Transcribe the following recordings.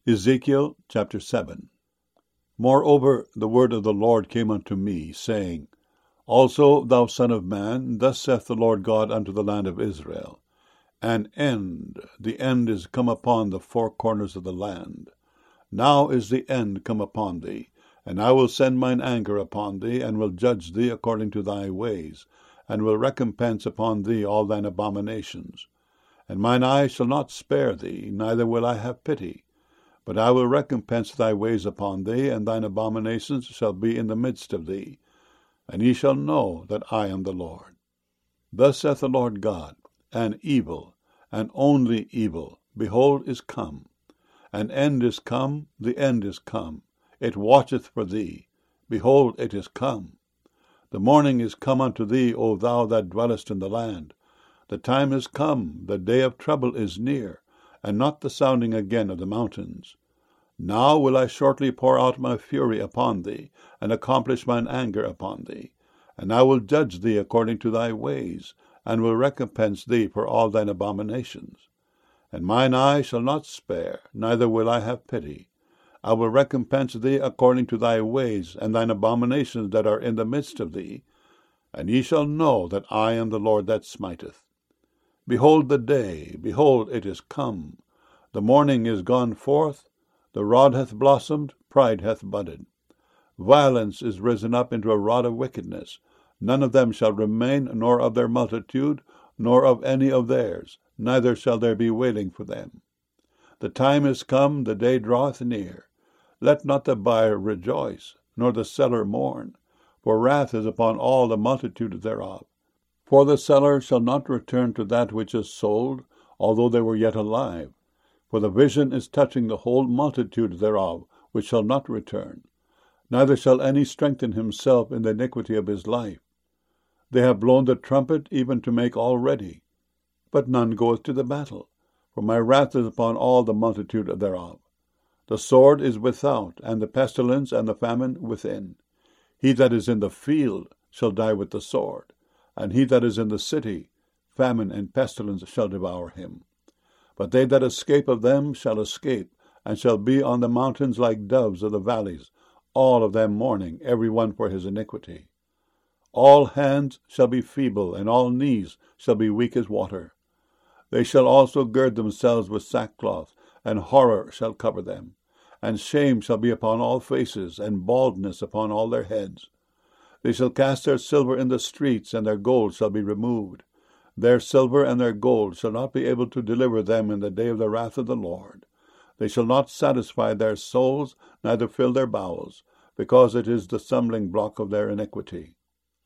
Ezekiel chapter 7. Moreover, the word of the Lord came unto me, saying, Also, thou son of man, thus saith the Lord God unto the land of Israel, the end is come upon the four corners of the land. Now is the end come upon thee, and I will send mine anger upon thee, and will judge thee according to thy ways, and will recompense upon thee all thine abominations. And mine eye shall not spare thee, neither will I have pity. But I will recompense thy ways upon thee, and thine abominations shall be in the midst of thee. And ye shall know that I am the Lord. Thus saith the Lord God, An evil, and only evil, behold, is come. An end is come, the end is come. It watcheth for thee. Behold, it is come. The morning is come unto thee, O thou that dwellest in the land. The time is come, the day of trouble is near, and not the sounding again of the mountains. Now will I shortly pour out my fury upon thee, and accomplish mine anger upon thee. And I will judge thee according to thy ways, and will recompense thee for all thine abominations. And mine eye shall not spare, neither will I have pity. I will recompense thee according to thy ways, and thine abominations that are in the midst of thee. And ye shall know that I am the Lord that smiteth. Behold the day, behold, it is come. The morning is gone forth, the rod hath blossomed, pride hath budded. Violence is risen up into a rod of wickedness. None of them shall remain, nor of their multitude, nor of any of theirs, neither shall there be wailing for them. The time is come, the day draweth near. Let not the buyer rejoice, nor the seller mourn, for wrath is upon all the multitude thereof. For the seller shall not return to that which is sold, although they were yet alive. For the vision is touching the whole multitude thereof, which shall not return. Neither shall any strengthen himself in the iniquity of his life. They have blown the trumpet even to make all ready. But none goeth to the battle, for my wrath is upon all the multitude thereof. The sword is without, and the pestilence and the famine within. He that is in the field shall die with the sword, and he that is in the city, famine and pestilence shall devour him. But they that escape of them shall escape, and shall be on the mountains like doves of the valleys, all of them mourning, every one for his iniquity. All hands shall be feeble, and all knees shall be weak as water. They shall also gird themselves with sackcloth, and horror shall cover them. And shame shall be upon all faces, and baldness upon all their heads. They shall cast their silver in the streets, and their gold shall be removed. Their silver and their gold shall not be able to deliver them in the day of the wrath of the Lord. They shall not satisfy their souls, neither fill their bowels, because it is the stumbling block of their iniquity.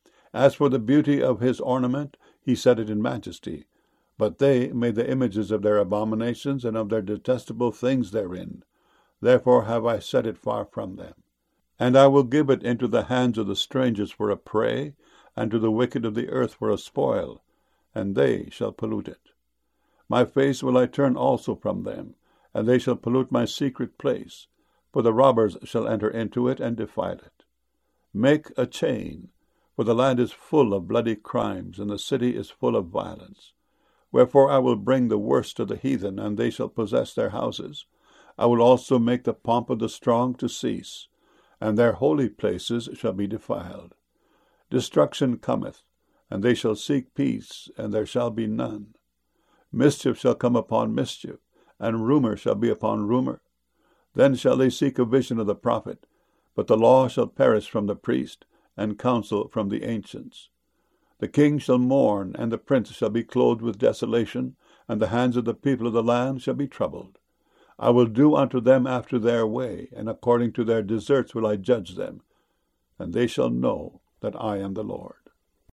As for the beauty of his ornament, he set it in majesty. But they made the images of their abominations and of their detestable things therein. Therefore have I set it far from them. And I will give it into the hands of the strangers for a prey, and to the wicked of the earth for a spoil, and they shall pollute it. My face will I turn also from them, and they shall pollute my secret place, for the robbers shall enter into it and defile it. Make a chain, for the land is full of bloody crimes, and the city is full of violence. Wherefore I will bring the worst of the heathen, and they shall possess their houses. I will also make the pomp of the strong to cease, and their holy places shall be defiled. Destruction cometh, and they shall seek peace, and there shall be none. Mischief shall come upon mischief, and rumor shall be upon rumor. Then shall they seek a vision of the prophet, but the law shall perish from the priest, and counsel from the ancients. The king shall mourn, and the prince shall be clothed with desolation, and the hands of the people of the land shall be troubled. I will do unto them after their way, and according to their deserts will I judge them, and they shall know that I am the Lord.